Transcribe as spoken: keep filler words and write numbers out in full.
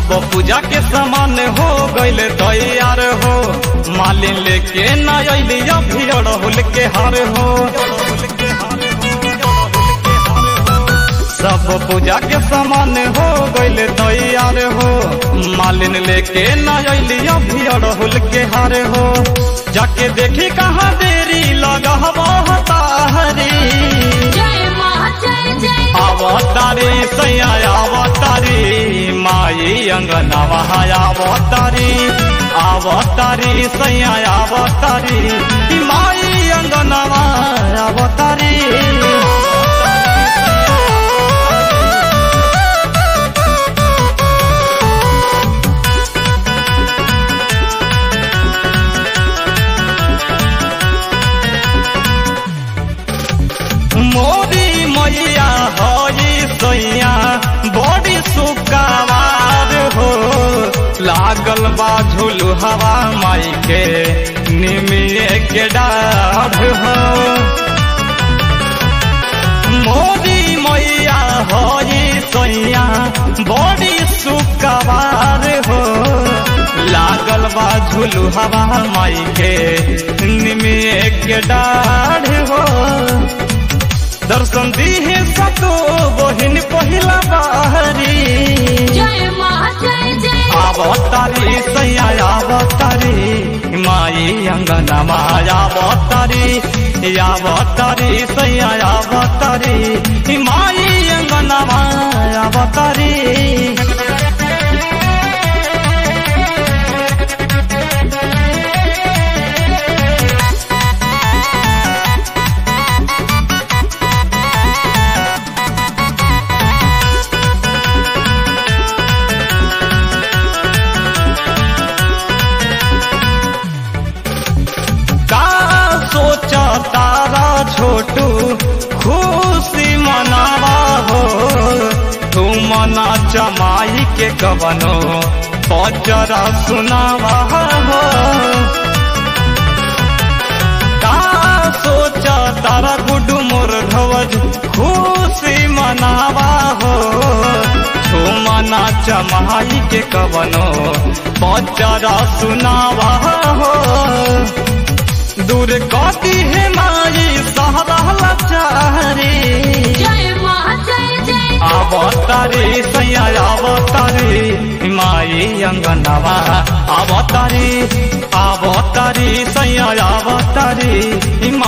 पूजा के सामान हो गइल तैयार हो, मालिन लेके न अइली अभी अड़हुल के हार हो। सब पूजा के सामान हो गइल तैयार हो, मालिन लेके न अइली अभी अड़हुल के हार हो। जाके देखी कहाँ देरी लगहबा तारी, अवतारी सैया अवतारी माई अंगनवा अवतारी, अवतारी सैया अवतारी माई अंगनवा अवतारी। मोरी मैया हई सैया बड़ी सुकावार हो, लागल बा झूलू हवा माई के निमिये के डाढ़ हो। मोरी मैया हई सैया बड़ी सुकावार हो, लागल बा झूलू हवा माई के निमिये के डाढ़ हो। दर्शन दीहे सतो बहिन पहिला बाहरी, अवतारी सैया अवतारी माई अंगनमा अवतारी, अवतारी सैया अवतारी माई अंगनमा अवतारी। तारा छोटू खुशी मनावा हो, तू मना चमाई के कवनो पचरा सुनावा हो। का सोचा तारा गुडू मोर ध्वज खुशी मनावा हो, तू मना चमाई के कवनो पचरा सुनावा हो। दूर कती है माई सहरा लाचारी, अवतारी सैया अवतारी माई अंगनवा अवतारी, अवतारी सैया अवतारी